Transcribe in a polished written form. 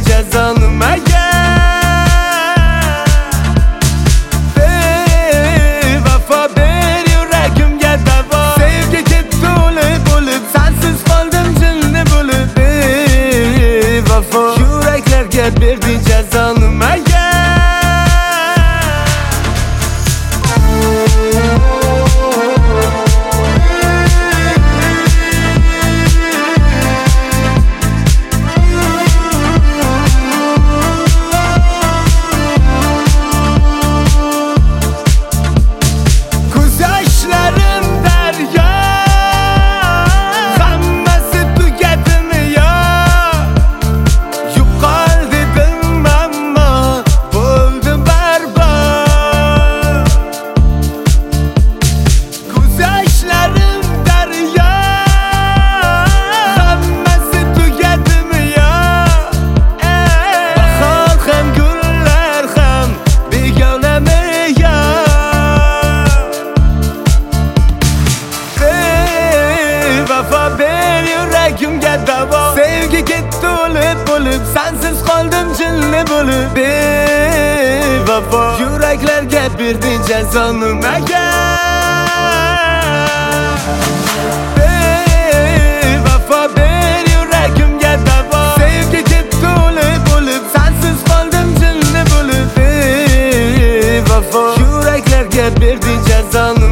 cezanı mega. Bevafa bir yüreğimge dava. Sevgi gitti olup olup sensiz kaldım cinni bulup. Bevafa yüreklerge verdi cezanı mega. Yüreğimge dava. Sevgi gitti olup olup sensiz kaldım cinni bulup. Bevafa yüreklerge verdi cezanı mega. Bevafa bir yüreğimge dava. Sevgi gitti olup olup sensiz kaldım cinni bulup. Bevafa yüreklerge verdi cezanı